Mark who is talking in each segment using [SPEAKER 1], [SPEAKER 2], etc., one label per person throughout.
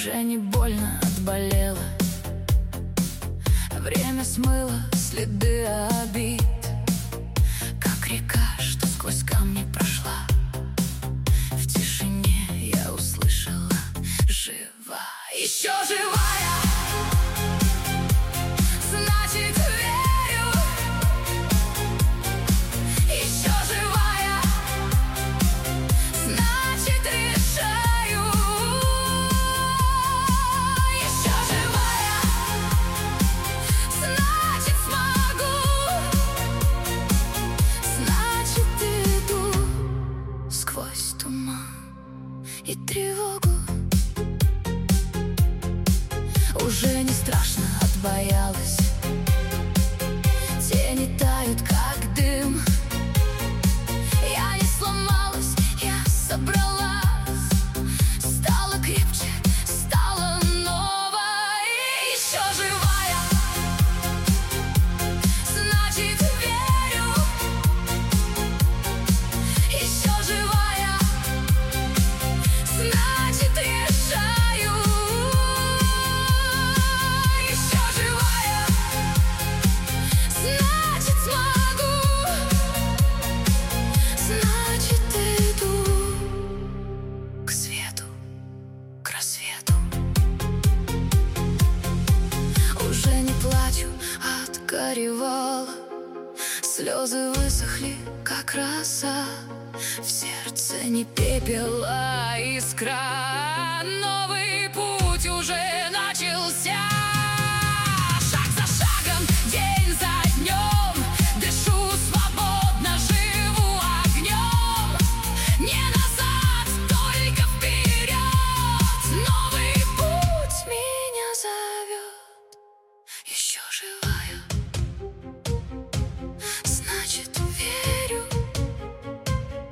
[SPEAKER 1] Уже не больно отболело, время смыло следы обид, как река, что сквозь камни прошла. В тишине я услышала: жива, еще живая. Значит, верю, еще живая. Значит, решаю, еще живая. Значит, смогу. Значит, иду сквозь туман и тревогу. Уже не страшно, отбоялась. Тени тают, как дым. Я не сломалась, я собралась. Стала крепче, стала новой. Еще живая. Значит, верю. Еще живая. Значит, решаю. Еще живая. Значит, смогу. Значит, иду к свету, к рассвету. Уже не плачу от горевала. Слезы высохли, как роса. В сердце не пепел, а искра. Новый путь уже начался. Шаг за шагом, день за днем. Дышу свободно, живу огнем. Не назад, только вперед. Новый путь меня зовет. Еще живая. Значит, верю.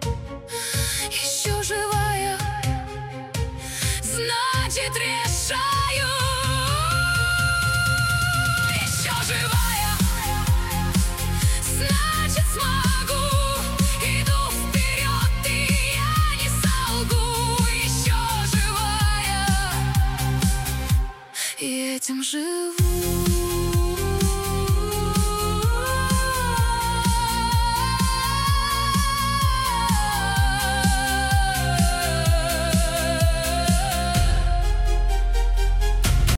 [SPEAKER 1] Еще живая. Значит, решаю.